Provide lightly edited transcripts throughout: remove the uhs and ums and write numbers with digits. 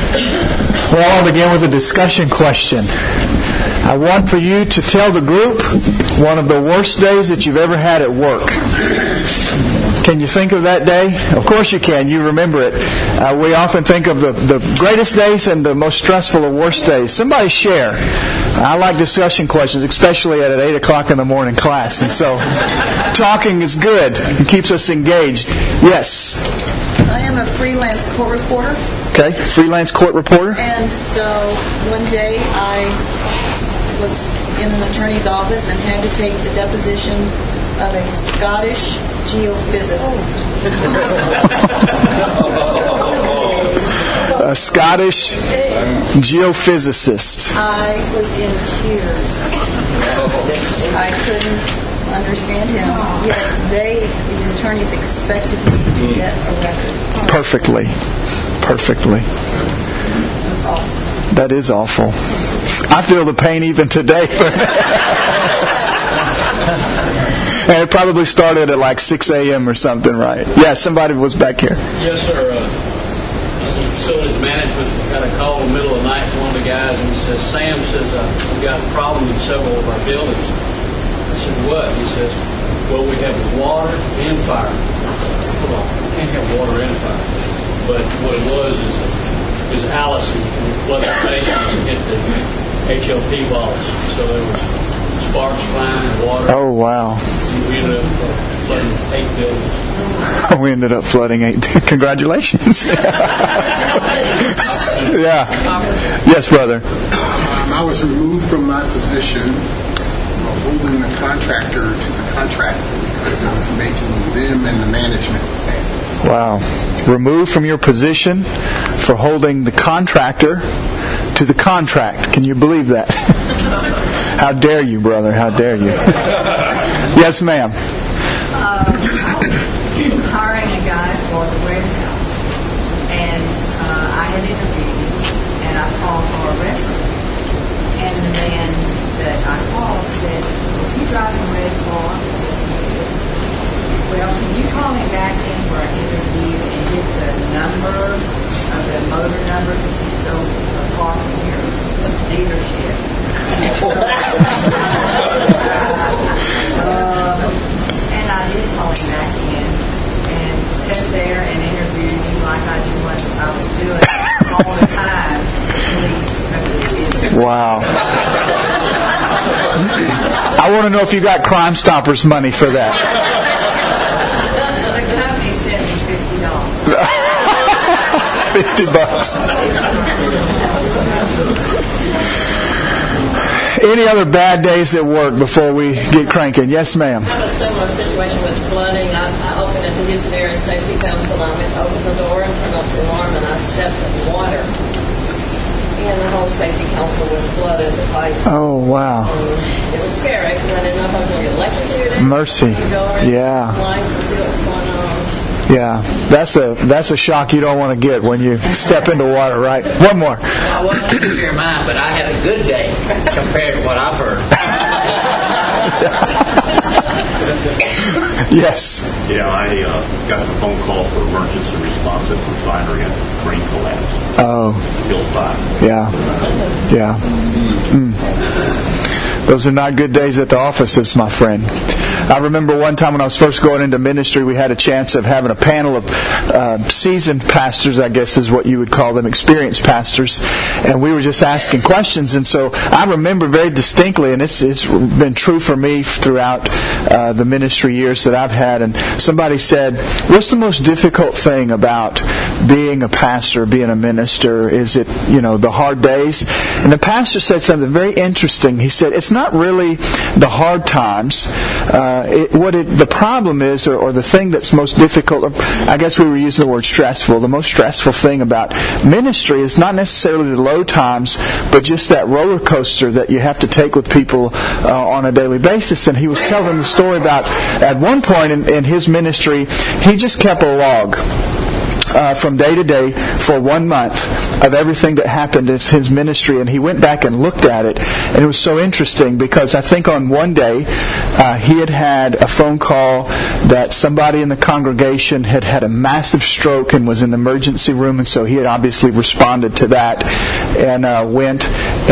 Well, I'll begin with a discussion question. I want for you to tell the group one of the worst days that you've ever had at work. Can you think of that day? Of course you can. You remember it. We often think of the greatest days and the most stressful or worst days. Somebody share. I like discussion questions, especially at 8 o'clock in the morning class. And so talking is good. It keeps us engaged. Yes? I am a freelance court reporter. Okay, freelance court reporter. And so one day I was in an attorney's office and had to take the deposition of a Scottish geophysicist. A Scottish geophysicist. I was in tears. I couldn't understand him, yet the attorneys expected me to get a record. Perfectly. It was awful. That is awful. I feel the pain even today. And it probably started at like 6 a.m. or something, right? Yeah, somebody was back here. Yes, sir. Facilities management got a call in the middle of the night from one of the guys, and he says, Sam says, we've got a problem in several of our buildings. I said, what? He says, well, we have water and fire. Come on, we can't have water and fire. But what it was is Allison flooded the basement and hit the HLP walls. So there was sparks flying and water. Oh, wow. We ended up flooding 8 buildings. We ended up flooding 8. Congratulations. Yeah. Yes, brother. I was removed from my position of holding the contractor to the contract because I was making them and the management pay. Wow. Removed from your position for holding the contractor to the contract. Can you believe that? How dare you, brother? How dare you? Yes, ma'am. Hiring a guy for the warehouse, and I had interviewed him, and I called for a reference, and the man that I called said, "Was he driving a red car?" Well, can you call him back in for an interview and get the number of the motor number, because he stole a car from your dealership? And I did call him back in and sat there and interviewed him like I knew what I was doing all the time. Wow. I want to know if you got Crime Stoppers money for that. The company sent me $50. Any other bad days at work before we get cranking? Yes, ma'am. I have a similar situation with flooding. I opened at the Houston Area Safety Council. I went to open the door and turn off the alarm, and I stepped in water. And the whole safety council was flooded. The pipes. Oh, wow. It was scary because I didn't know if I was going to get electrocuted. Mercy. Yeah. Lights and see what's going on. Yeah, that's a shock you don't want to get when you step into water, right? One more. I wasn't keeping your mind, but I had a good day compared to what I've heard. Yes. Yeah, I got the phone call for emergency response at the refinery and crane collapse. Oh. Killed 5. Yeah. Yeah. Those are not good days at the offices, my friend. I remember one time when I was first going into ministry, we had a chance of having a panel of seasoned pastors, I guess is what you would call them, experienced pastors, and we were just asking questions. And so I remember very distinctly, and it's been true for me throughout the ministry years that I've had, and somebody said, what's the most difficult thing about being a pastor, being a minister? Is it, the hard days? And the pastor said something very interesting. He said, it's not really the hard times. The problem is, or the thing that's most difficult, I guess we were using the word stressful. The most stressful thing about ministry is not necessarily the low times, but just that roller coaster that you have to take with people on a daily basis. And he was telling the story about, at one point in his ministry, he just kept a log. from day to day for 1 month of everything that happened in his ministry, and he went back and looked at it, and it was so interesting because I think on one day he had a phone call that somebody in the congregation had a massive stroke and was in the emergency room, and so he had obviously responded to that and went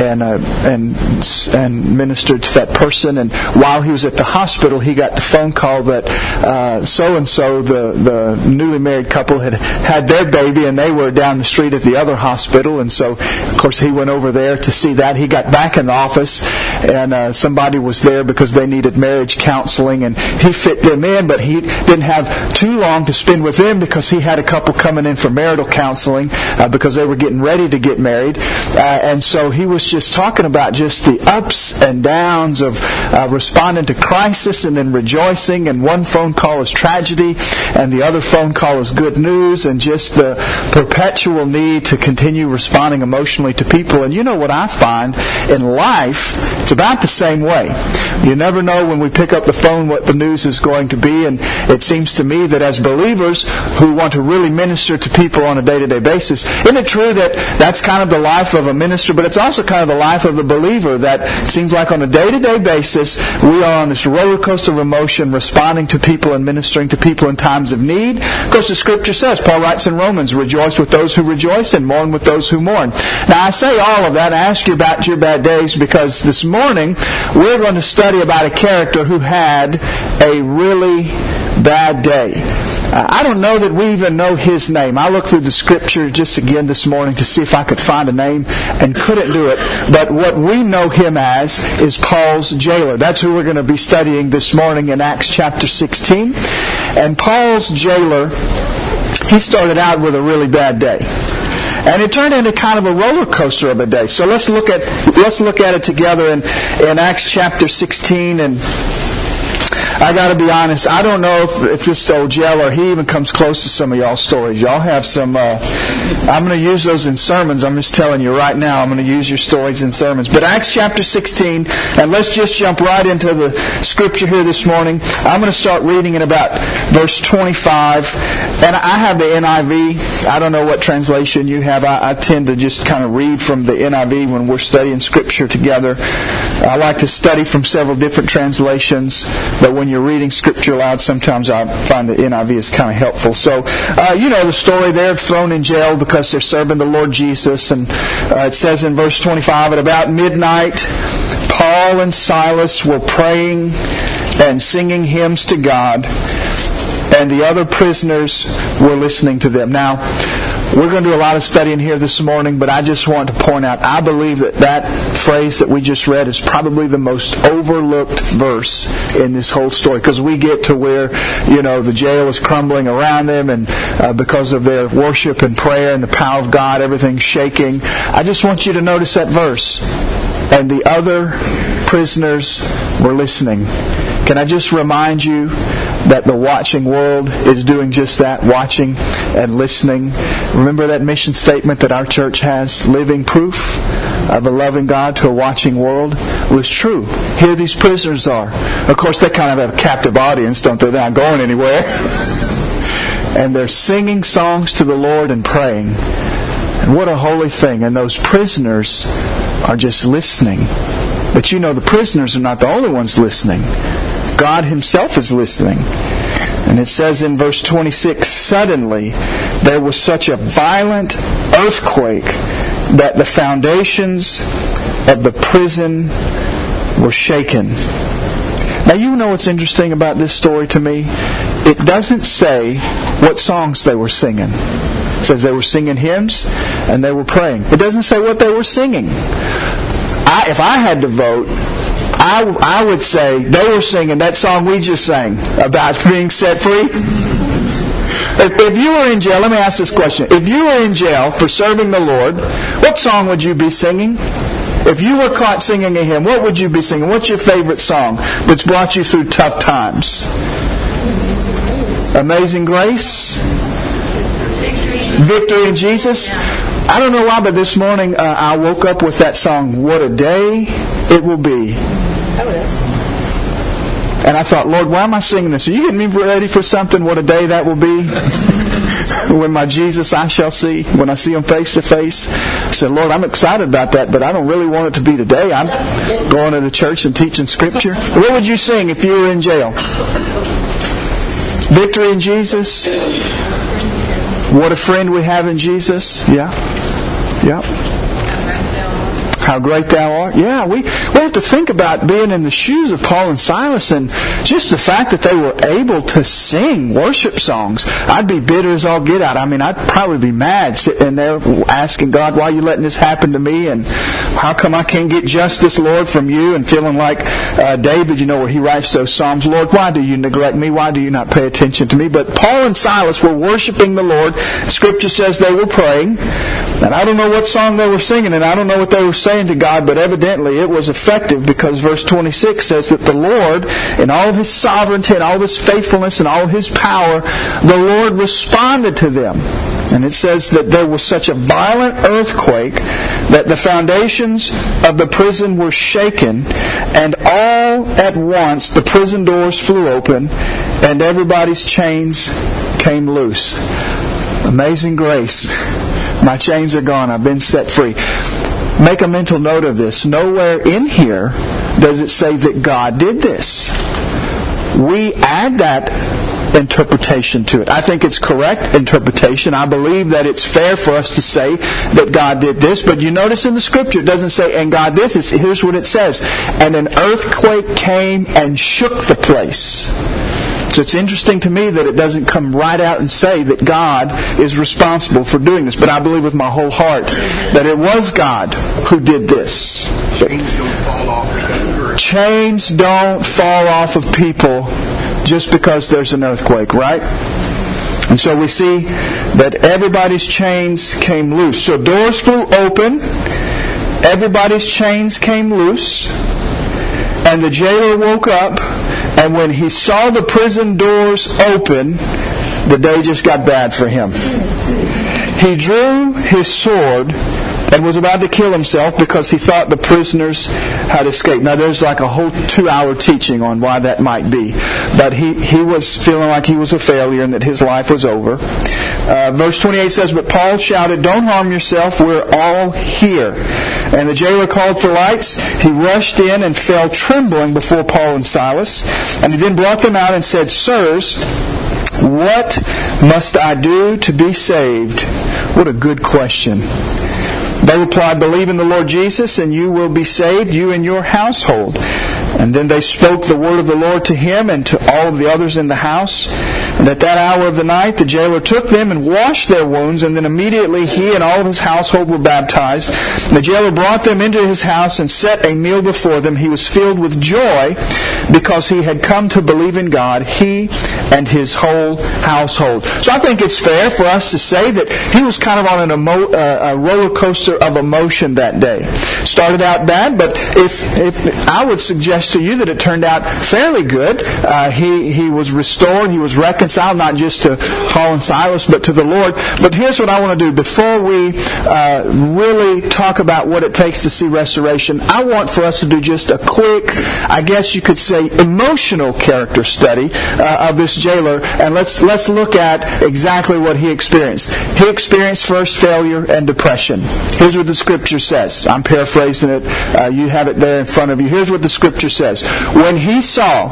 and ministered to that person. And while he was at the hospital, he got the phone call that so-and-so, the newly married couple, had their baby, and they were down the street at the other hospital. And so, of course, he went over there to see that. He got back in the office, and somebody was there because they needed marriage counseling, and he fit them in, but he didn't have too long to spend with them because he had a couple coming in for marital counseling because they were getting ready to get married. And so he was just talking about just the ups and downs of responding to crisis and then rejoicing, and one phone call is tragedy and the other phone call is good news, and just the perpetual need to continue responding emotionally to people. And you know what I find in life, it's about the same way. You never know when we pick up the phone what the news is going to be, and it seems to me that as believers who want to really minister to people on a day-to-day basis, isn't it true that that's kind of the life of a minister, but it's also kind of the life of the believer, that it seems like on a day-to-day basis we are on this roller coaster of emotion, responding to people and ministering to people in times of need. Of course, the Scripture says, Paul writes in Romans, rejoice with those who rejoice and mourn with those who mourn. Now, I say all of that, I ask you about your bad days, because this morning we're going to study about a character who had a really bad day. I don't know that we even know his name. I looked through the Scripture just again this morning to see if I could find a name, and couldn't do it. But what we know him as is Paul's jailer. That's who we're going to be studying this morning in Acts chapter 16. And Paul's jailer, he started out with a really bad day. And it turned into kind of a roller coaster of a day. So let's look at it together in Acts chapter 16. And I got to be honest, I don't know if this old jailer, he even comes close to some of y'all's stories. Y'all have some, I'm going to use those in sermons. I'm just telling you right now, I'm going to use your stories in sermons. But Acts chapter 16, and let's just jump right into the Scripture here this morning. I'm going to start reading in about verse 25. And I have the NIV. I don't know what translation you have. I tend to just kind of read from the NIV when we're studying Scripture together. I like to study from several different translations, but when you're reading Scripture aloud, sometimes I find the NIV is kind of helpful. So, you know the story. They're thrown in jail because they're serving the Lord Jesus. And it says in verse 25, at about midnight, Paul and Silas were praying and singing hymns to God, and the other prisoners were listening to them. Now, we're going to do a lot of studying here this morning, but I just want to point out, I believe that phrase that we just read is probably the most overlooked verse in this whole story, because we get to where, you know, the jail is crumbling around them, and because of their worship and prayer and the power of God, everything's shaking. I just want you to notice that verse. And the other prisoners were listening. Can I just remind you that the watching world is doing just that, watching and listening. Remember that mission statement that our church has, living proof of a loving God to a watching world? Well, it's true. Here these prisoners are. Of course, they kind of have a captive audience, don't they? They're not going anywhere. And they're singing songs to the Lord and praying. And what a holy thing. And those prisoners are just listening. But you know, the prisoners are not the only ones listening. God Himself is listening. And it says in verse 26, suddenly there was such a violent earthquake that the foundations of the prison were shaken. Now, you know what's interesting about this story to me? It doesn't say what songs they were singing. It says they were singing hymns and they were praying. It doesn't say what they were singing. If I had to vote, I would say they were singing that song we just sang about being set free. If you were in jail, let me ask this question. If you were in jail for serving the Lord, what song would you be singing? If you were caught singing a hymn, what would you be singing? What's your favorite song that's brought you through tough times? Amazing Grace? Victory in Jesus? I don't know why, but this morning I woke up with that song, What a Day It Will Be. And I thought, Lord, why am I singing this? Are you getting me ready for something? What a day that will be? when my Jesus I shall see, when I see Him face to face. I said, Lord, I'm excited about that, but I don't really want it to be today. I'm going to the church and teaching Scripture. What would you sing if you were in jail? Victory in Jesus. What a friend we have in Jesus. Yeah. Yeah. How great thou art. Yeah, we have to think about being in the shoes of Paul and Silas, and just the fact that they were able to sing worship songs. I'd be bitter as all get out. I mean, I'd probably be mad sitting there asking God, why are you letting this happen to me? And how come I can't get justice, Lord, from you? And feeling like David, where he writes those Psalms, Lord, why do you neglect me? Why do you not pay attention to me? But Paul and Silas were worshiping the Lord. Scripture says they were praying. And I don't know what song they were singing, and I don't know what they were saying to God, but evidently it was effective, because verse 26 says that the Lord, in all of His sovereignty and all of His faithfulness and all of His power, the Lord responded to them. And it says that there was such a violent earthquake that the foundations of the prison were shaken, and all at once the prison doors flew open and everybody's chains came loose. Amazing grace. My chains are gone. I've been set free. Make a mental note of this. Nowhere in here does it say that God did this. We add that interpretation to it. I think it's correct interpretation. I believe that it's fair for us to say that God did this. But you notice in the Scripture it doesn't say, and God did this. Here's what it says. And an earthquake came and shook the place. So it's interesting to me that it doesn't come right out and say that God is responsible for doing this. But I believe with my whole heart that it was God who did this. Chains don't fall off because of earth. Chains don't fall off of people just because there's an earthquake, right? And so we see that everybody's chains came loose. So doors flew open, everybody's chains came loose, and the jailer woke up, and when he saw the prison doors open, the day just got bad for him. He drew his sword and was about to kill himself because he thought the prisoners had escaped. Now there's like a whole 2-hour teaching on why that might be. But he was feeling like he was a failure and that his life was over. Verse 28 says, but Paul shouted, don't harm yourself, we're all here. And the jailer called for lights. He rushed in and fell trembling before Paul and Silas. And he then brought them out and said, sirs, what must I do to be saved? What a good question. They replied, believe in the Lord Jesus and you will be saved, you and your household. And then they spoke the word of the Lord to him and to all of the others in the house. And at that hour of the night, the jailer took them and washed their wounds, and then immediately he and all of his household were baptized. And the jailer brought them into his house and set a meal before them. He was filled with joy because he had come to believe in God, he and his whole household. So I think it's fair for us to say that he was kind of on a roller coaster of emotion that day. Started out bad, but if I would suggest to you that it turned out fairly good. He was restored. He was reconciled, not just to Paul and Silas, but to the Lord. But here's what I want to do. Before we really talk about what it takes to see restoration, I want for us to do just a quick, I guess you could say, emotional character study of this jailer. And let's look at exactly what he experienced. He experienced first failure and depression. Here's what the Scripture says. I'm paraphrasing it. You have it there in front of you. Here's what the Scripture says. When he saw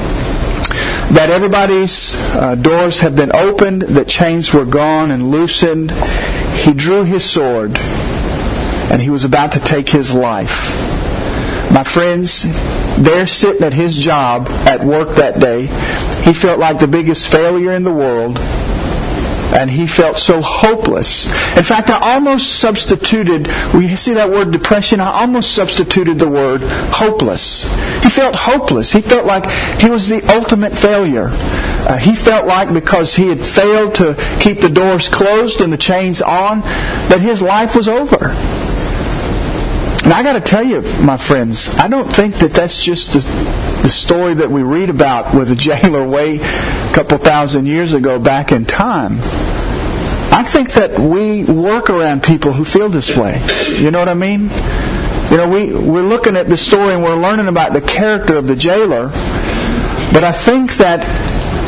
that everybody's doors had been opened, that chains were gone and loosened, he drew his sword and he was about to take his life. My friends, there sitting at his job at work that day, he felt like the biggest failure in the world. And he felt so hopeless. In fact, I almost substituted, when you see that word depression, I almost substituted the word hopeless. He felt hopeless. He felt like he was the ultimate failure. He felt like because he had failed to keep the doors closed and the chains on, that his life was over. And I got to tell you, my friends, I don't think that that's just the story that we read about with a jailer way a couple thousand years ago back in time. I think that we work around people who feel this way. You know what I mean? You know, we're looking at the story and we're learning about the character of the jailer. But I think that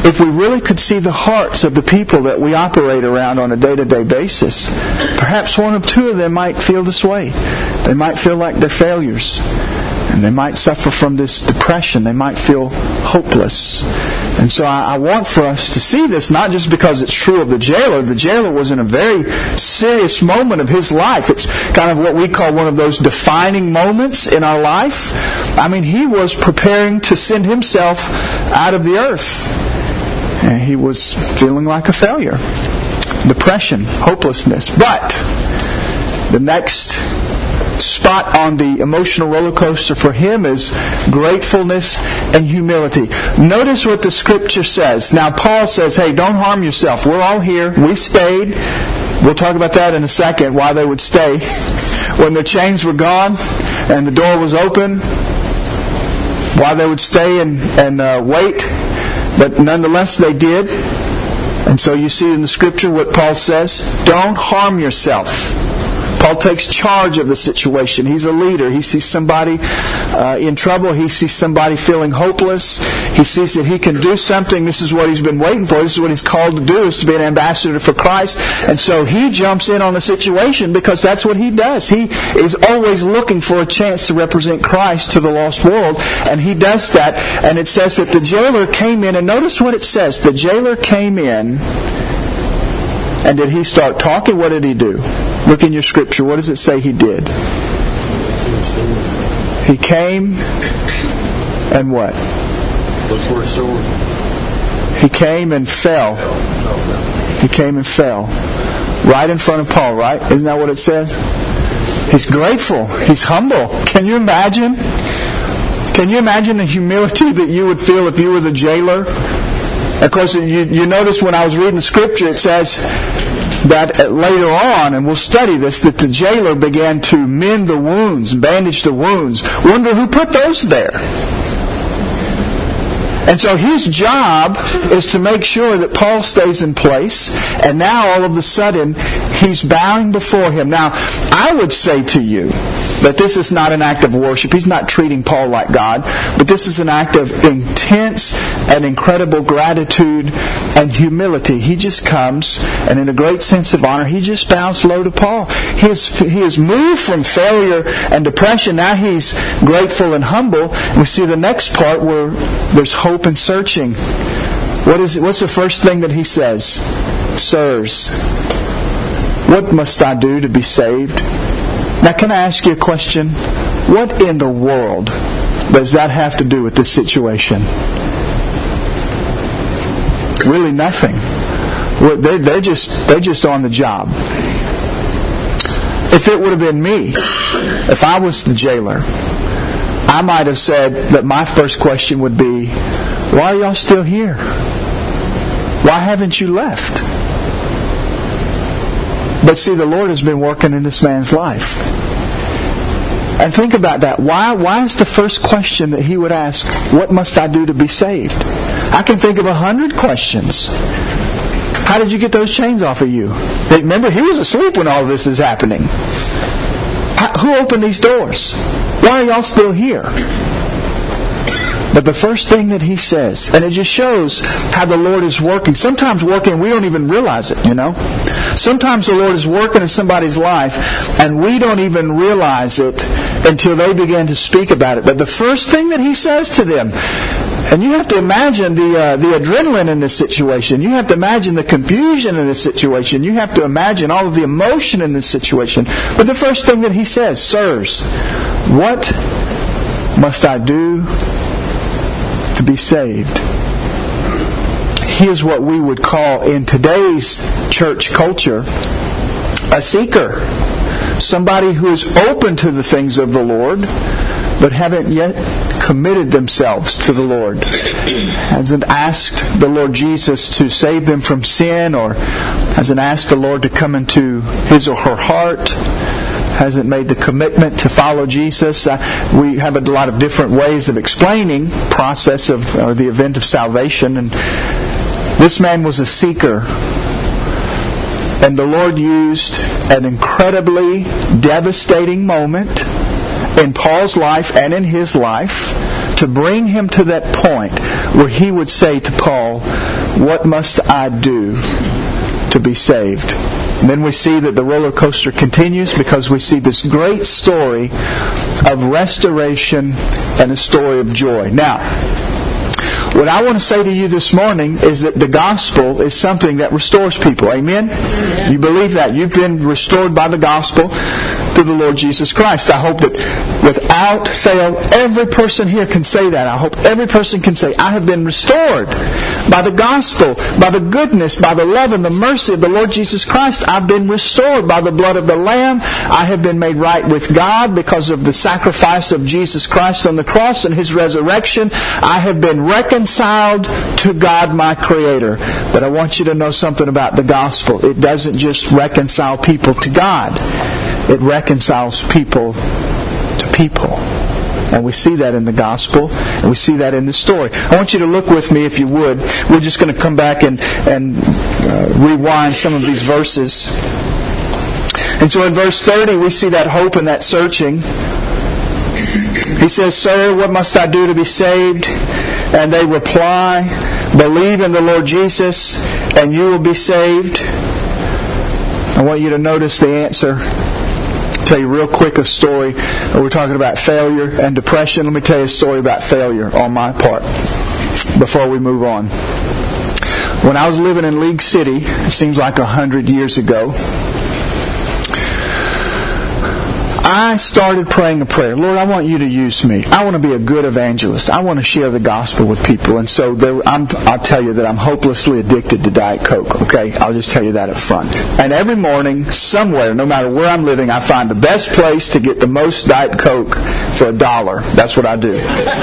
if we really could see the hearts of the people that we operate around on a day-to-day basis, perhaps one or two of them might feel this way. They might feel like they're failures. And they might suffer from this depression. They might feel hopeless. And so I want for us to see this, not just because it's true of the jailer. The jailer was in a very serious moment of his life. It's kind of what we call one of those defining moments in our life. I mean, he was preparing to send himself out of the earth. And he was feeling like a failure. Depression, hopelessness. But the next spot on the emotional roller coaster for him is gratefulness and humility. Notice what the Scripture says. Now, Paul says, hey, don't harm yourself. We're all here. We stayed. We'll talk about that in a second, why they would stay. When their chains were gone and the door was open, why they would stay and wait. But nonetheless, they did. And so you see in the Scripture what Paul says. Don't harm yourself. Paul takes charge of the situation. He's a leader. He sees somebody in trouble. He sees somebody feeling hopeless. He sees that he can do something. This is what he's been waiting for. This is what he's called to do, is to be an ambassador for Christ. And so he jumps in on the situation because that's what he does. He is always looking for a chance to represent Christ to the lost world. And he does that. And it says that the jailer came in. And notice what it says. The jailer came in. And did he start talking? What did he do? Look in your Scripture. What does it say he did? He came and what? Look for a sword. He came and fell. He came and fell. Right in front of Paul, right? Isn't that what it says? He's grateful. He's humble. Can you imagine? Can you imagine the humility that you would feel if you were the jailer? Of course, you notice when I was reading the Scripture, it says that later on, and we'll study this, that the jailer began to mend the wounds and bandage the wounds. Wonder who put those there? And so his job is to make sure that Paul stays in place. And now all of a sudden, he's bowing before him. Now, I would say to you that this is not an act of worship. He's not treating Paul like God. But this is an act of intense and incredible gratitude and humility. He just comes, and in a great sense of honor, he just bows low to Paul. He is moved from failure and depression. Now he's grateful and humble. We see the next part where there's hope and searching. What's the first thing that he says? Sirs, what must I do to be saved? Now, can I ask you a question? What in the world does that have to do with this situation? Really nothing. They're just on the job. If it would have been me, if I was the jailer, I might have said that my first question would be, why are y'all still here? Why haven't you left? But see, the Lord has been working in this man's life. And think about that. Why is the first question that he would ask, what must I do to be saved? I can think of 100 questions. How did you get those chains off of you? Remember, he was asleep when all of this is happening. Who opened these doors? Why are y'all still here? But the first thing that he says, and it just shows how the Lord is working. Sometimes working, we don't even realize it, you know. Sometimes the Lord is working in somebody's life, and we don't even realize it until they begin to speak about it. But the first thing that he says to them, and you have to imagine the adrenaline in this situation. You have to imagine the confusion in this situation. You have to imagine all of the emotion in this situation. But the first thing that he says, sirs, what must I do to be saved? He is what we would call in today's church culture a seeker. Somebody who is open to the things of the Lord, but haven't yet committed themselves to the Lord. Hasn't asked the Lord Jesus to save them from sin, or hasn't asked the Lord to come into his or her heart. Hasn't made the commitment to follow Jesus. We have a lot of different ways of explaining the process of or the event of salvation. And this man was a seeker. And the Lord used an incredibly devastating moment in Paul's life and in his life to bring him to that point where he would say to Paul, what must I do to be saved? And then we see that the roller coaster continues because we see this great story of restoration and a story of joy. Now, what I want to say to you this morning is that the gospel is something that restores people. Amen? You believe that. You've been restored by the gospel through the Lord Jesus Christ. I hope that without fail, every person here can say that. I hope every person can say, I have been restored by the gospel, by the goodness, by the love and the mercy of the Lord Jesus Christ. I've been restored by the blood of the Lamb. I have been made right with God because of the sacrifice of Jesus Christ on the cross and His resurrection. I have been reconciled to God, my Creator. But I want you to know something about the gospel. It doesn't just reconcile people to God. It reconciles people to people. And we see that in the gospel, and we see that in the story. I want you to look with me, if you would. We're just going to come back and rewind some of these verses. And so in verse 30, we see that hope and that searching. He says, Sir, what must I do to be saved? And they reply, believe in the Lord Jesus, and you will be saved. I want you to notice the answer. I'll tell you real quick a story. We're talking about failure and depression. Let me tell you a story about failure on my part before we move on. When I was living in League City, it seems like 100 years ago, I started praying a prayer. Lord, I want you to use me. I want to be a good evangelist. I want to share the gospel with people. And so I'll tell you that I'm hopelessly addicted to Diet Coke. Okay? I'll just tell you that up front. And every morning, somewhere, no matter where I'm living, I find the best place to get the most Diet Coke for $1. That's what I do.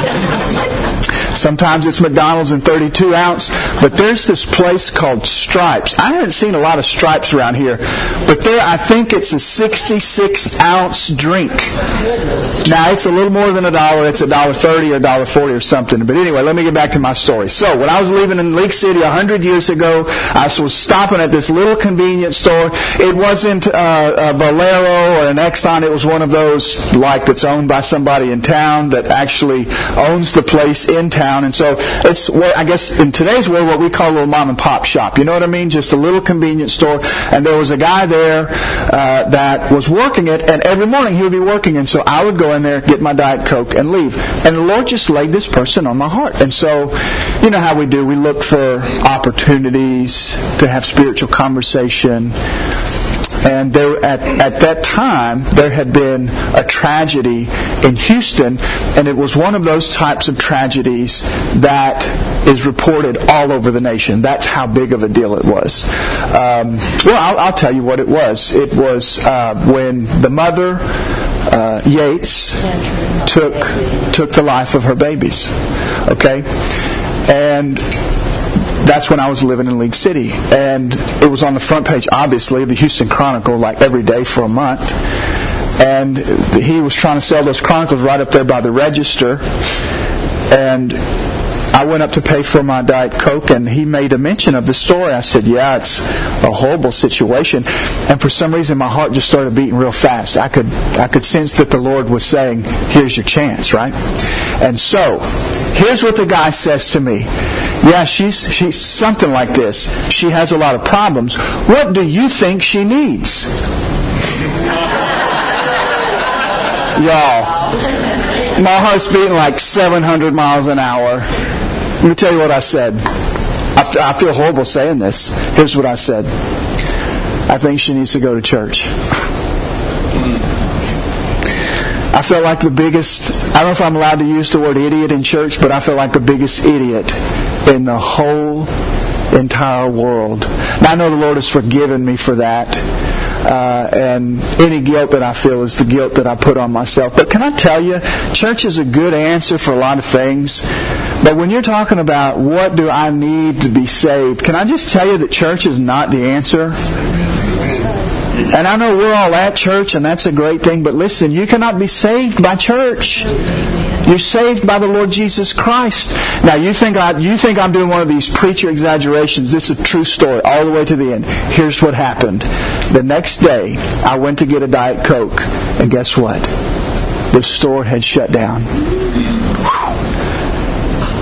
Sometimes it's McDonald's in 32 ounce, but there's this place called Stripes. I haven't seen a lot of Stripes around here, but there I think it's a 66 ounce drink. Now it's a little more than $1. It's $1.30 or $1.40 or something. But anyway, let me get back to my story. So when I was living in League City 100 years ago, I was stopping at this little convenience store. It wasn't a Valero or an Exxon. It was one of those like that's owned by somebody in town that actually owns the place in town. And so it's, I guess, in today's world, what we call a little mom and pop shop. You know what I mean? Just a little convenience store. And there was a guy there that was working it, and every morning he would be working. And so I would go in there, get my Diet Coke, and leave. And the Lord just laid this person on my heart. And so, you know how we do. We look for opportunities to have spiritual conversation. And there, at that time, there had been a tragedy in Houston, and it was one of those types of tragedies that is reported all over the nation. That's how big of a deal it was. I'll tell you what it was. It was when the mother, Yates, took the life of her babies. Okay? And that's when I was living in League City. And it was on the front page, obviously, of the Houston Chronicle, like every day for a month. And he was trying to sell those Chronicles right up there by the register. And I went up to pay for my Diet Coke, and he made a mention of the story. I said, yeah, it's a horrible situation. And for some reason, my heart just started beating real fast. I could sense that the Lord was saying, here's your chance, right? And so, here's what the guy says to me. Yeah, she's something like this. She has a lot of problems. What do you think she needs? Y'all, my heart's beating like 700 miles an hour. Let me tell you what I said. I feel horrible saying this. Here's what I said. I think she needs to go to church. I felt like the biggest, I don't know if I'm allowed to use the word idiot in church, but I felt like the biggest idiot in the whole entire world. Now I know the Lord has forgiven me for that. And any guilt that I feel is the guilt that I put on myself. But can I tell you, church is a good answer for a lot of things. But when you're talking about what do I need to be saved, can I just tell you that church is not the answer? And I know we're all at church, and that's a great thing. But listen, you cannot be saved by church. You're saved by the Lord Jesus Christ. Now, you think I'm doing one of these preacher exaggerations. This is a true story all the way to the end. Here's what happened. The next day, I went to get a Diet Coke, and guess what? The store had shut down. I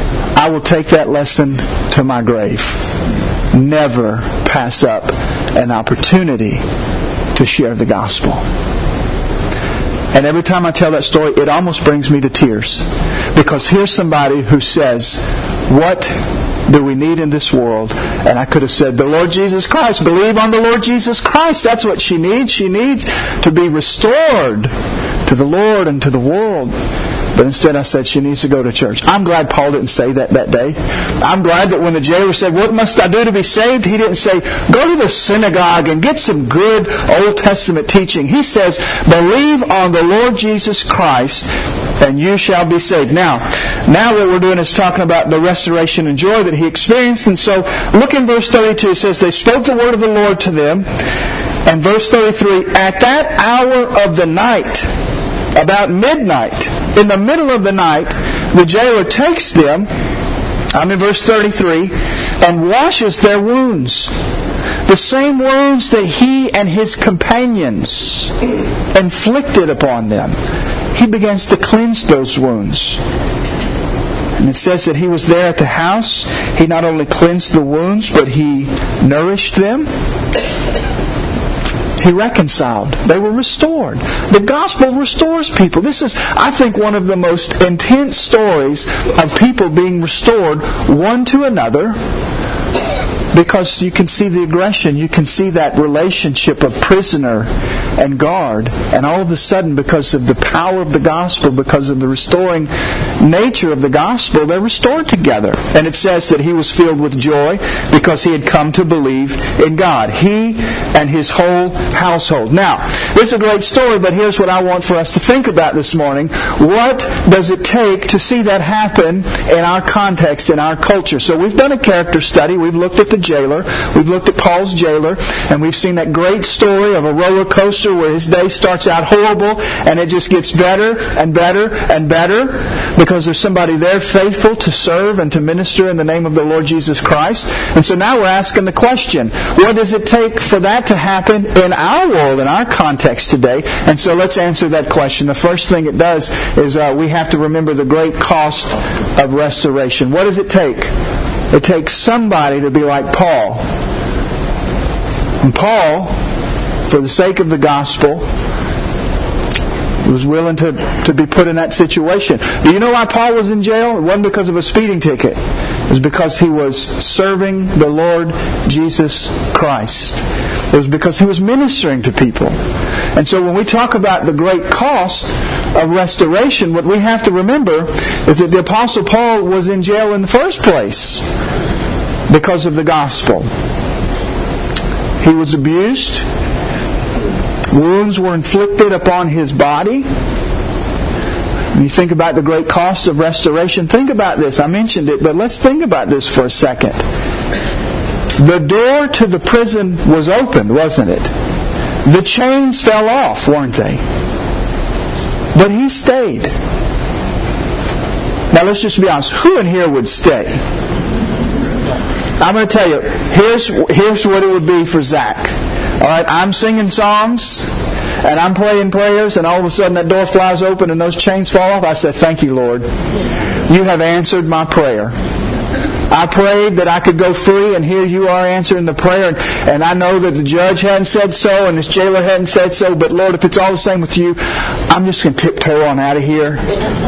I will take that lesson to my grave. Never pass up an opportunity to share the gospel. And every time I tell that story, it almost brings me to tears. Because here's somebody who says, what do we need in this world? And I could have said, the Lord Jesus Christ. Believe on the Lord Jesus Christ. That's what she needs. She needs to be restored to the Lord and to the world. But instead I said she needs to go to church. I'm glad Paul didn't say that day. I'm glad that when the jailer said, what must I do to be saved? He didn't say, go to the synagogue and get some good Old Testament teaching. He says, believe on the Lord Jesus Christ and you shall be saved. Now what we're doing is talking about the restoration and joy that he experienced. And so look in verse 32. It says, they spoke the word of the Lord to them. And verse 33, at that hour of the night, about midnight, in the middle of the night, the jailer takes them, I'm in verse 33, and washes their wounds. The same wounds that he and his companions inflicted upon them. He begins to cleanse those wounds. And it says that he was there at the house. He not only cleansed the wounds, but he nourished them. He reconciled. They were restored. The gospel restores people. This is, I think, one of the most intense stories of people being restored one to another, because you can see the aggression. You can see that relationship of prisoner and guard. And all of a sudden, because of the power of the gospel, because of the restoring nature of the gospel, they're restored together. And it says that he was filled with joy because he had come to believe in God. He and his whole household. Now, this is a great story, but here's what I want for us to think about this morning. What does it take to see that happen in our context, in our culture? So we've done a character study. We've looked at the jailer. We've looked at Paul's jailer. And we've seen that great story of a roller coaster where his day starts out horrible and it just gets better and better and better because there's somebody there faithful to serve and to minister in the name of the Lord Jesus Christ. And so now we're asking the question, what does it take for that to happen in our world, in our context today? And so let's answer that question. The first thing it does is we have to remember the great cost of restoration. What does it take? It takes somebody to be like Paul. And Paul, for the sake of the gospel, was willing to be put in that situation. Do you know why Paul was in jail? It wasn't because of a speeding ticket. It was because he was serving the Lord Jesus Christ. It was because he was ministering to people. And so when we talk about the great cost of restoration, what we have to remember is that the Apostle Paul was in jail in the first place because of the gospel. He was abused. Wounds were inflicted upon his body. When you think about the great cost of restoration, think about this. I mentioned it, but let's think about this for a second. The door to the prison was opened, wasn't it? The chains fell off, weren't they? But he stayed. Now let's just be honest. Who in here would stay? I'm going to tell you, here's what it would be for Zach. All right, I'm singing songs and I'm praying prayers, and all of a sudden that door flies open and those chains fall off. I said, thank you, Lord. You have answered my prayer. I prayed that I could go free, and here you are answering the prayer. And I know that the judge hadn't said so and this jailer hadn't said so, but Lord, if it's all the same with you, I'm just going to tiptoe on out of here.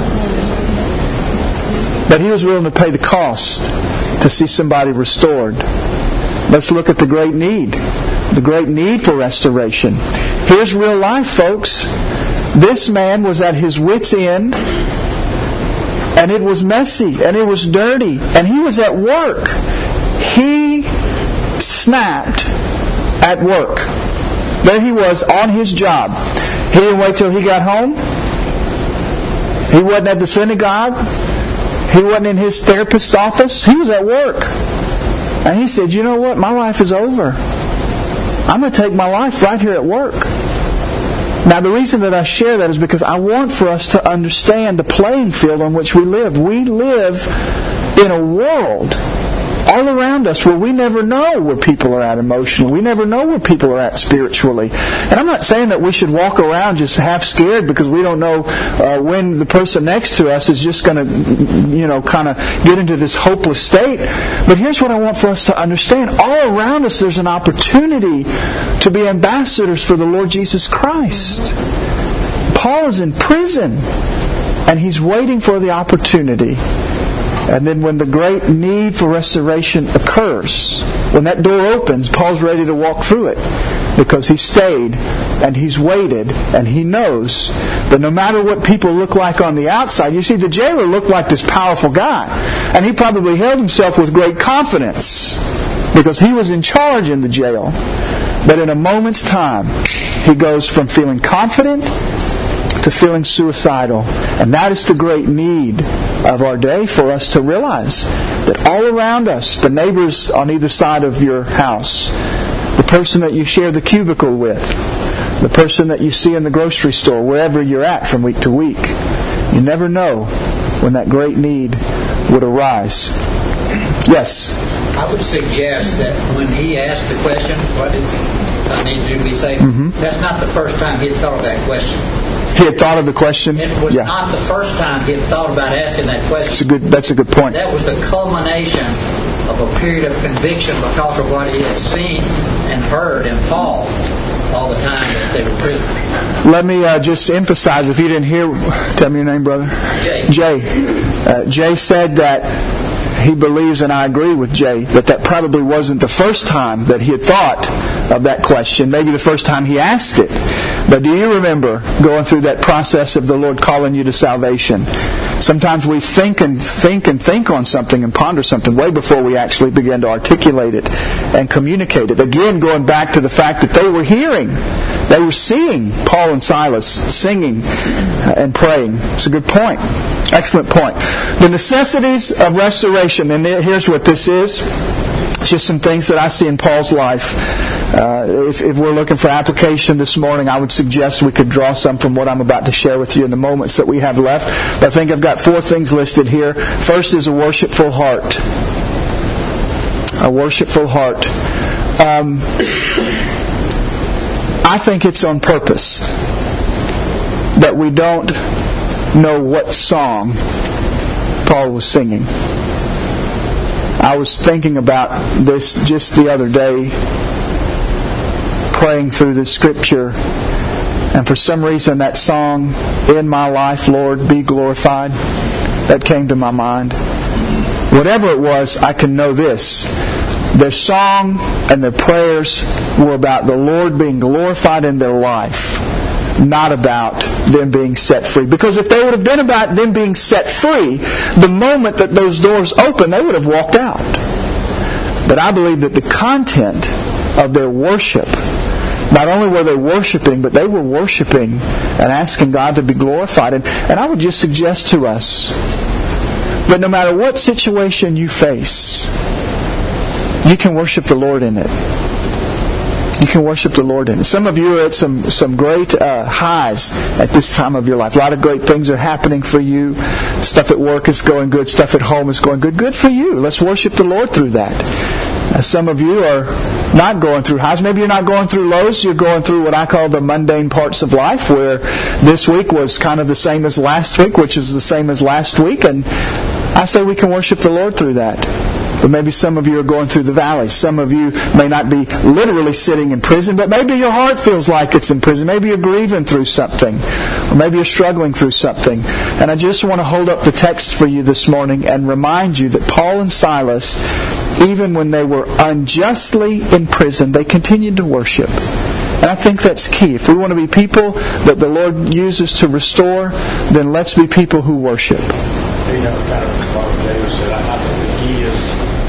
But he was willing to pay the cost to see somebody restored. Let's look at the great need. The great need for restoration. Here's real life, folks. This man was at his wit's end, and it was messy, and it was dirty, and he was at work. He snapped at work. There he was on his job. He didn't wait till he got home. He wasn't at the synagogue. He wasn't in his therapist's office. He was at work. And he said, you know what? My life is over. I'm going to take my life right here at work. Now, the reason that I share that is because I want for us to understand the playing field on which we live. We live in a world all around us where we never know where people are at emotionally. We never know where people are at spiritually. And I'm not saying that we should walk around just half scared because we don't know when the person next to us is just going to, kind of get into this hopeless state. But here's what I want for us to understand. All around us there's an opportunity to be ambassadors for the Lord Jesus Christ. Paul is in prison, and he's waiting for the opportunity. And then when the great need for restoration occurs, when that door opens, Paul's ready to walk through it because he stayed and he's waited and he knows that no matter what people look like on the outside, you see, the jailer looked like this powerful guy, and he probably held himself with great confidence because he was in charge in the jail. But in a moment's time, he goes from feeling confident to feeling suicidal. And that is the great need of our day, for us to realize that all around us, the neighbors on either side of your house, the person that you share the cubicle with, the person that you see in the grocery store, wherever you're at from week to week, you never know when that great need would arise. Yes? I would suggest that when he asked the question, what did I need to do to be saved? That's not the first time he had thought of that question. He had thought of the question? It was not the first time he had thought about asking that question. That's a good point. That was the culmination of a period of conviction because of what he had seen and heard in Paul all the time that they were prisoners. Let me just emphasize, if you didn't hear, tell me your name, brother. Jay. Jay said that he believes, and I agree with Jay, that probably wasn't the first time that he had thought of that question. Maybe the first time he asked it. But do you remember going through that process of the Lord calling you to salvation? Sometimes we think on something and ponder something way before we actually begin to articulate it and communicate it. Again, going back to the fact that they were hearing, they were seeing Paul and Silas singing and praying. It's a good point. Excellent point. The necessities of restoration, and here's what this is. It's just some things that I see in Paul's life. If we're looking for application this morning, I would suggest we could draw some from what I'm about to share with you in the moments that we have left. But I think I've got 4 things listed here. First is a worshipful heart. A worshipful heart. I think it's on purpose that we don't know what song Paul was singing. I was thinking about this just the other day, praying through this scripture, and for some reason that song, "In My Life, Lord, Be Glorified," that came to my mind. Whatever it was, I can know this. Their song and their prayers were about the Lord being glorified in their life, not about them being set free. Because if they would have been about them being set free, the moment that those doors opened, they would have walked out. But I believe that the content of their worship, not only were they worshiping, but they were worshiping and asking God to be glorified. And I would just suggest to us that no matter what situation you face, you can worship the Lord in it. You can worship the Lord in it. Some of you are at some great highs at this time of your life. A lot of great things are happening for you. Stuff at work is going good. Stuff at home is going good. Good for you. Let's worship the Lord through that. Some of you are not going through highs. Maybe you're not going through lows. You're going through what I call the mundane parts of life, where this week was kind of the same as last week, which is the same as last week. And I say we can worship the Lord through that. But maybe some of you are going through the valley. Some of you may not be literally sitting in prison, but maybe your heart feels like it's in prison. Maybe you're grieving through something. Or maybe you're struggling through something. And I just want to hold up the text for you this morning and remind you that Paul and Silas, even when they were unjustly in prison, they continued to worship. And I think that's key. If we want to be people that the Lord uses to restore, then let's be people who worship. You know, kind of what David said, I think the key is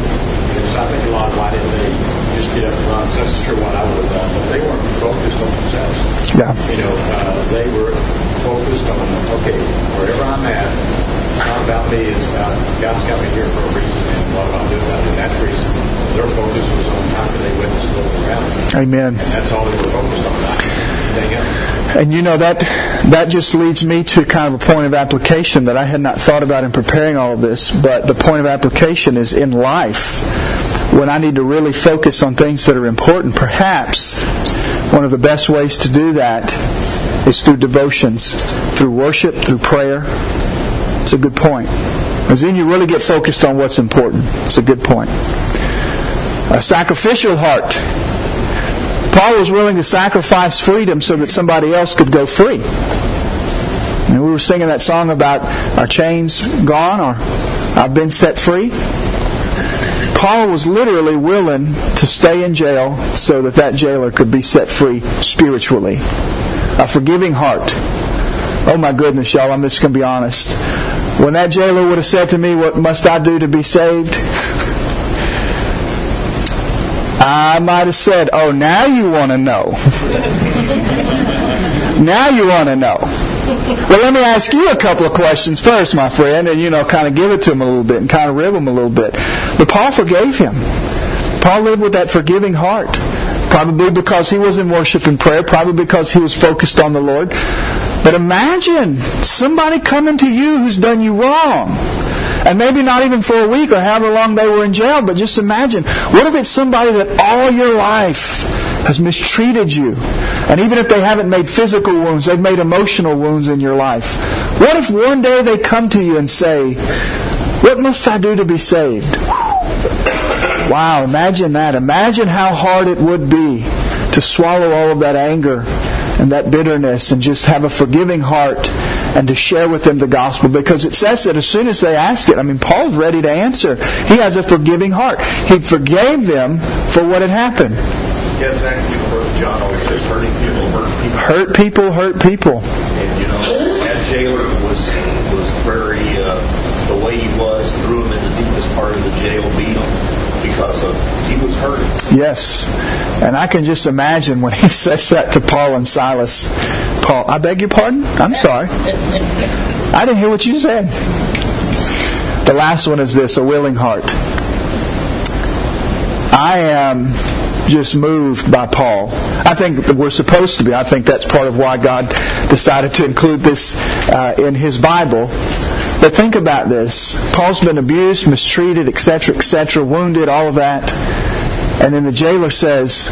I think a lot of why didn't they just get up front? That's true what I would have done, but they weren't focused on themselves. Yeah. You know, they were focused on, okay, wherever I'm at, it's not about me, it's about God's got me here for a reason, and what am I doing about it? And that's the reason. Their focus was on how could they witness the local around them. Amen. And that's all they were focused on, not anything else. And you know, that that just leads me to kind of a point of application that I had not thought about in preparing all of this. But the point of application is in life, when I need to really focus on things that are important, perhaps one of the best ways to do that is through devotions, through worship, through prayer. It's a good point. Because then you really get focused on what's important. It's a good point. A sacrificial heart. Paul was willing to sacrifice freedom so that somebody else could go free. And we were singing that song about our chains gone, or I've been set free. Paul was literally willing to stay in jail so that that jailer could be set free spiritually. A forgiving heart. Oh my goodness, y'all, I'm just going to be honest. When that jailer would have said to me, "What must I do to be saved?" I might have said, "Oh, now you want to know." Now you want to know. Well, let me ask you a couple of questions first, my friend, and kind of give it to him a little bit and kind of rib him a little bit. But Paul forgave him. Paul lived with that forgiving heart. Probably because he was in worship and prayer. Probably because he was focused on the Lord. But imagine somebody coming to you who's done you wrong. And maybe not even for a week or however long they were in jail, but just imagine. What if it's somebody that all your life has mistreated you? And even if they haven't made physical wounds, they've made emotional wounds in your life. What if one day they come to you and say, "What must I do to be saved?" Wow, imagine that. Imagine how hard it would be to swallow all of that anger and that bitterness and just have a forgiving heart and to share with them the gospel. Because it says that as soon as they ask it, Paul's ready to answer. He has a forgiving heart. He forgave them for what had happened. Yes, actually, Brother John always says, hurting people hurt people. Hurt people hurt people. And that jailer was very, the way he was, threw him in the deepest part of the jail, beat him because he was hurting. Yes. And I can just imagine when he says that to Paul and Silas. Paul, I beg your pardon? I'm sorry. I didn't hear what you said. The last one is this, a willing heart. I am just moved by Paul. I think that we're supposed to be. I think that's part of why God decided to include this in His Bible. But think about this. Paul's been abused, mistreated, etc., wounded, all of that. And then the jailer says,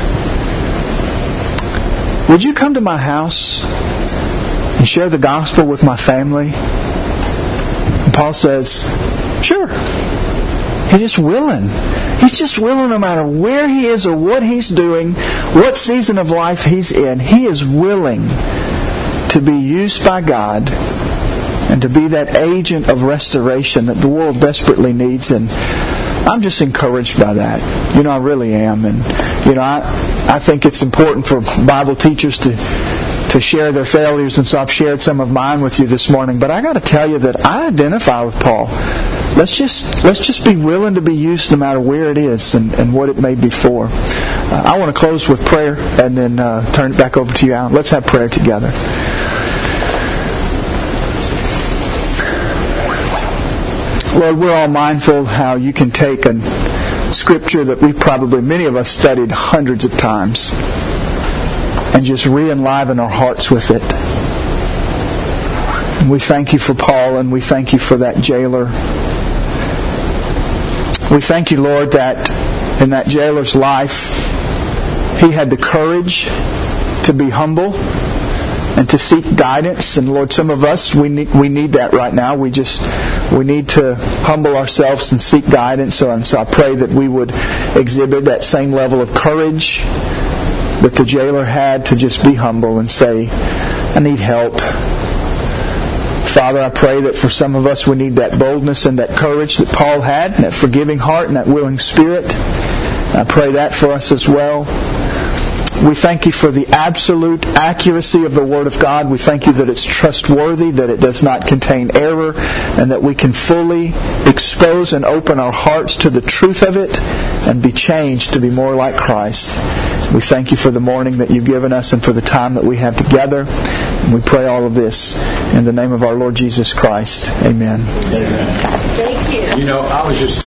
"Would you come to my house and share the gospel with my family?" And Paul says, "Sure." He's just willing. He's just willing no matter where he is or what he's doing, what season of life he's in. He is willing to be used by God and to be that agent of restoration that the world desperately needs. And I'm just encouraged by that. I really am. And, I think it's important for Bible teachers to share their failures. And so I've shared some of mine with you this morning. But I got to tell you that I identify with Paul. Let's just be willing to be used no matter where it is and what it may be for. I want to close with prayer and then turn it back over to you, Alan. Let's have prayer together. Lord, we're all mindful how you can take a scripture that many of us studied hundreds of times and just re-enliven our hearts with it. And we thank you for Paul and we thank you for that jailer. We thank you, Lord, that in that jailer's life, he had the courage to be humble and to seek guidance. And Lord, some of us, we need that right now. We need to humble ourselves and seek guidance. And so I pray that we would exhibit that same level of courage that the jailer had to just be humble and say, "I need help." Father, I pray that for some of us we need that boldness and that courage that Paul had, and that forgiving heart and that willing spirit. I pray that for us as well. We thank you for the absolute accuracy of the Word of God. We thank you that it's trustworthy, that it does not contain error, and that we can fully expose and open our hearts to the truth of it and be changed to be more like Christ. We thank you for the morning that you've given us and for the time that we have together. And we pray all of this in the name of our Lord Jesus Christ. Amen. Thank you. I was just